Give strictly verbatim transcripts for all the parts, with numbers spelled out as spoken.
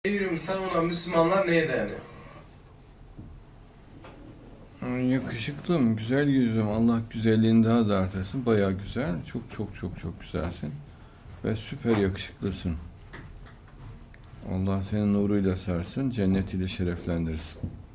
Evrimi savunan Müslümanlar neye dayanıyor? Yakışıklım, güzel yüzüm. Allah güzelliğini daha da artırsın. Bayağı güzel. Çok çok çok çok güzelsin. Ve süper yakışıklısın. Allah senin nuruyla sarsın, cennetiyle şereflendirsin.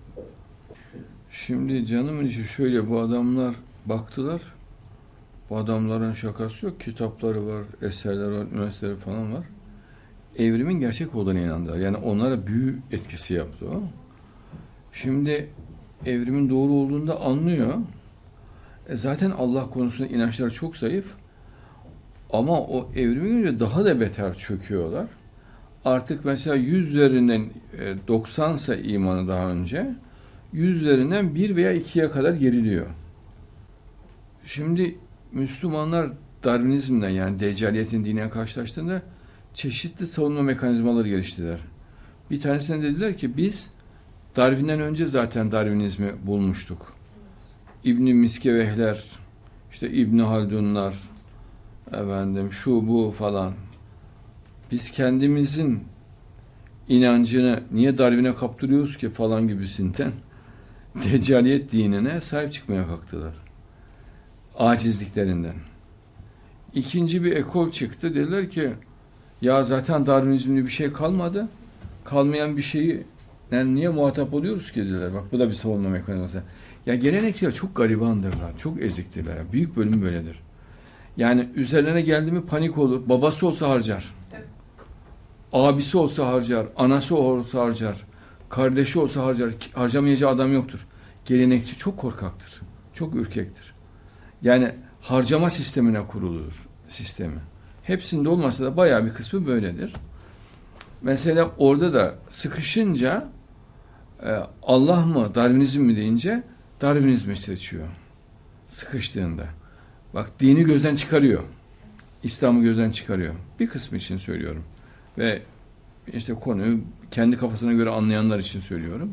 Şimdi canımın içi şöyle, bu adamlar baktılar. Bu adamların şakası yok. Kitapları var, eserler var, üniversiteleri falan var. Evrimin gerçek olduğuna inandılar. Yani onlara büyü etkisi yaptı o. Şimdi evrimin doğru olduğunu da anlıyor. E zaten Allah konusunda inançları çok zayıf. Ama o evrimi görünce daha da beter çöküyorlar. Artık mesela yüz üzerinden doksansa imanı daha önce, yüz üzerinden bir veya ikiye kadar geriliyor. Şimdi Müslümanlar Darwinizmle, yani Deccaliyetin dine karşılaştığında çeşitli savunma mekanizmaları geliştirdiler. Bir tanesine dediler ki biz Darwin'den önce zaten Darwinizmi bulmuştuk. İbn-i Miskevehler, işte İbn Haldunlar, efendim şu bu falan. Biz kendimizin inancını niye Darwin'e kaptırıyoruz ki falan gibisinden Deccaliyet dinine sahip çıkmaya kalktılar. Acizliklerinden. İkinci bir ekol çıktı. Dediler ki ya zaten Darwinizmde bir şey kalmadı. Kalmayan bir şeyi yani niye muhatap oluyoruz ki dediler. Bak bu da bir savunma mekanizması. Ya gelenekçiler çok garibandırlar. Çok eziktirler. Büyük bölüm böyledir. Yani üzerlerine geldi mi panik olur. Babası olsa harcar. Evet. Abisi olsa harcar. Anası olsa harcar. Kardeşi olsa harcar. Harcamayacağı adam yoktur. Gelenekçi çok korkaktır. Çok ürkektir. Yani harcama sistemine kurulur sistemi. Hepsinde olmasa da bayağı bir kısmı böyledir. Mesela orada da sıkışınca Allah mı Darwinizm mi deyince Darwinizmi seçiyor. Sıkıştığında. Bak dini gözden çıkarıyor. İslam'ı gözden çıkarıyor. Bir kısmı için söylüyorum. Ve işte konuyu kendi kafasına göre anlayanlar için söylüyorum.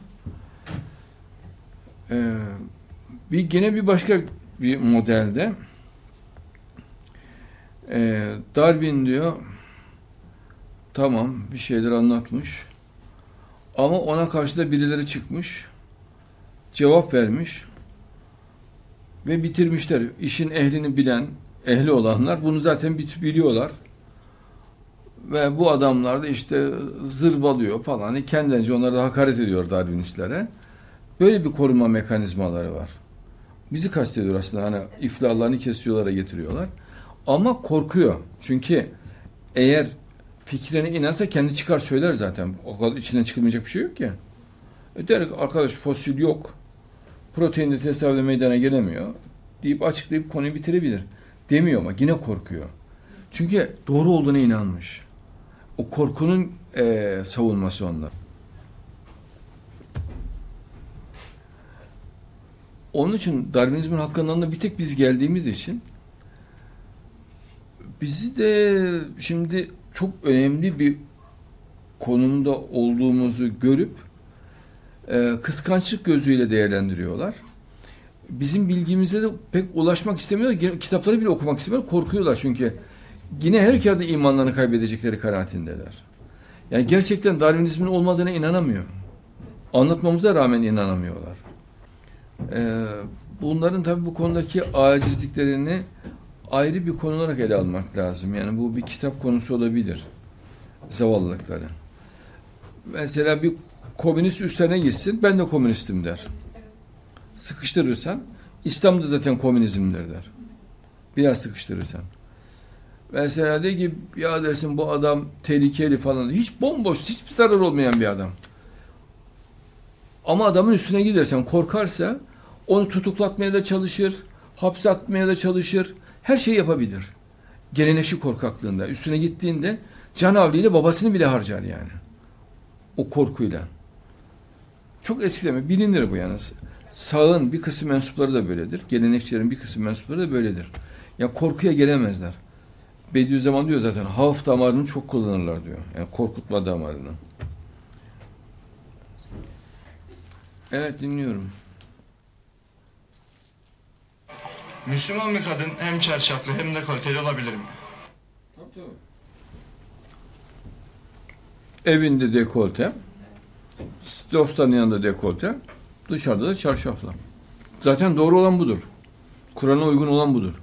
Ee, bir gene bir başka bir modelde e, Darwin diyor tamam bir şeyler anlatmış ama ona karşı da birileri çıkmış, cevap vermiş ve bitirmişler. İşin ehlini bilen, ehli olanlar bunu zaten biliyorlar. Ve bu adamlar da işte zırvalıyor falan. Kendilerince onlara da hakaret ediyor Darwinistlere. Böyle bir korunma mekanizmaları var. Bizi kastediyor aslında. Hani iflahlarını kesiyorlara getiriyorlar. Ama korkuyor. Çünkü eğer fikrine inansa kendi çıkar söyler zaten. O kadar içinden çıkılmayacak bir şey yok ki. E der arkadaş fosil yok. Protein de tesadüfe meydana gelemiyor. Deyip açıklayıp konuyu bitirebilir. Demiyor ama yine korkuyor. Çünkü doğru olduğuna inanmış. O korkunun e, savunması onlar. Onun için Darwinizmin hakkından da bir tek biz geldiğimiz için bizi de şimdi çok önemli bir konumda olduğumuzu görüp e, kıskançlık gözüyle değerlendiriyorlar. Bizim bilgimize de pek ulaşmak istemiyorlar. Kitapları bile okumak istemiyorlar. Korkuyorlar çünkü yine her halükarda imanlarını kaybedecekleri kanaatindeler. Yani gerçekten Darwinizmin olmadığına inanamıyor. Anlatmamıza rağmen inanamıyorlar. Ee, bunların tabii bu konudaki acizliklerini ayrı bir konu olarak ele almak lazım. Yani bu bir kitap konusu olabilir. Zavallılıkları. Mesela bir komünist üstlerine gitsin, ben de komünistim der. Sıkıştırırsan, İslam da zaten komünizmdir der. Biraz sıkıştırırsan. Mesela de ki ya dersin bu adam tehlikeli falan. Hiç bomboş, hiçbir zarar olmayan bir adam. Ama adamın üstüne gidersen korkarsa onu tutuklatmaya da çalışır, hapse atmaya da çalışır. Her şeyi yapabilir. Geleneşi korkaklığında. Üstüne gittiğinde canavliyle babasını bile harcar yani. O korkuyla. Çok eskileme. Bilinir bu yani. Sağın bir kısım mensupları da böyledir. Gelenekçilerin bir kısım mensupları da böyledir. Ya korkuya gelemezler. Bediüzzaman diyor zaten havf damarını çok kullanırlar diyor. Yani korkutma damarını. Evet dinliyorum. Müslüman bir kadın hem çarşaflı hem de kaliteli olabilir mi? Tabii tabii. Evinde dekolte, dostlarının yanında dekolte, dışarıda da çarşafla. Zaten doğru olan budur. Kur'an'a uygun olan budur.